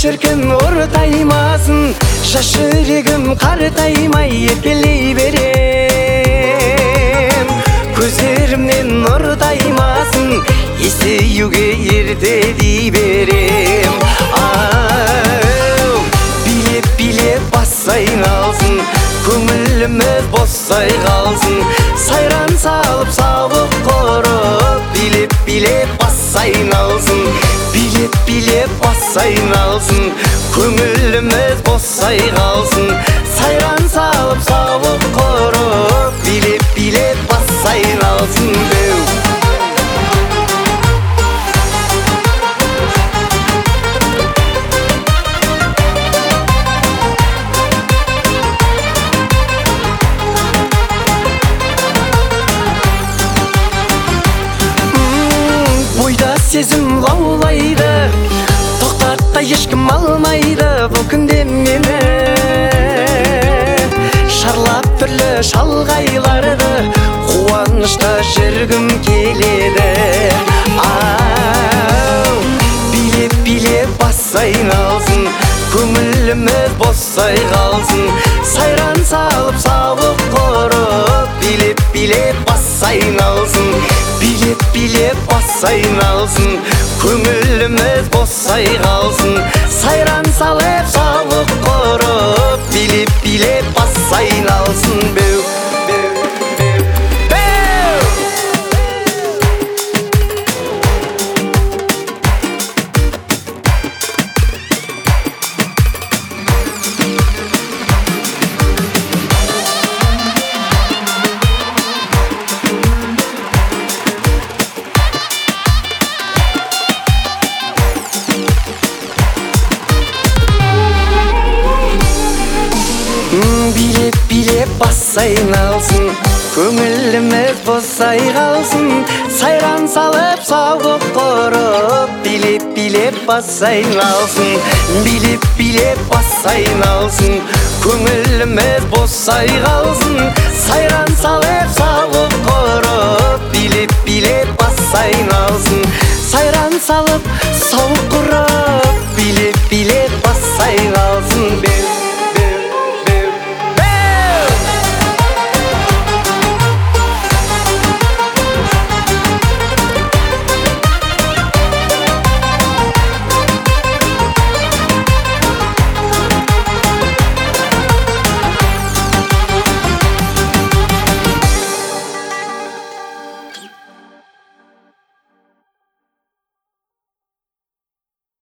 шіркін ортаймасын, жас жүрегім қартаймай еркелей берем. Көздерімнен нұрдаймасын, есеюге ерте дей берем. Билеп бас айналсын, көңіліміз босай қалсын, сайран салып сауық құрып. Билеп бас айналсын, билеп бас айналсын, көңіліміз босай қалсын, сайран салып сауық құрып. Билеп бас айналсын деу. Сезім лаулайды, тоқтатта ешкім алмайды бұл күнде мені. Шарлап түрлі шалғайларды қуанышта жүргім келеді. Билеп бас айналсын, көңіліміз босай қалсын, сайран салып сауық құрып. Билеп бас айналсын, билеп бас айналсын, көңіліміз босай қалсын, сайран салып сауық құрып. Билеп бас айналсын беу. Билеп бас айналсын, көңіліміз босай қалсын, сайран салып сауық құрып. Билеп бас айналсын, билеп бас айналсын, көңіліміз босай қалсын, сайран салып сауық құрып. Билеп бас айналсын, сайран салып сауық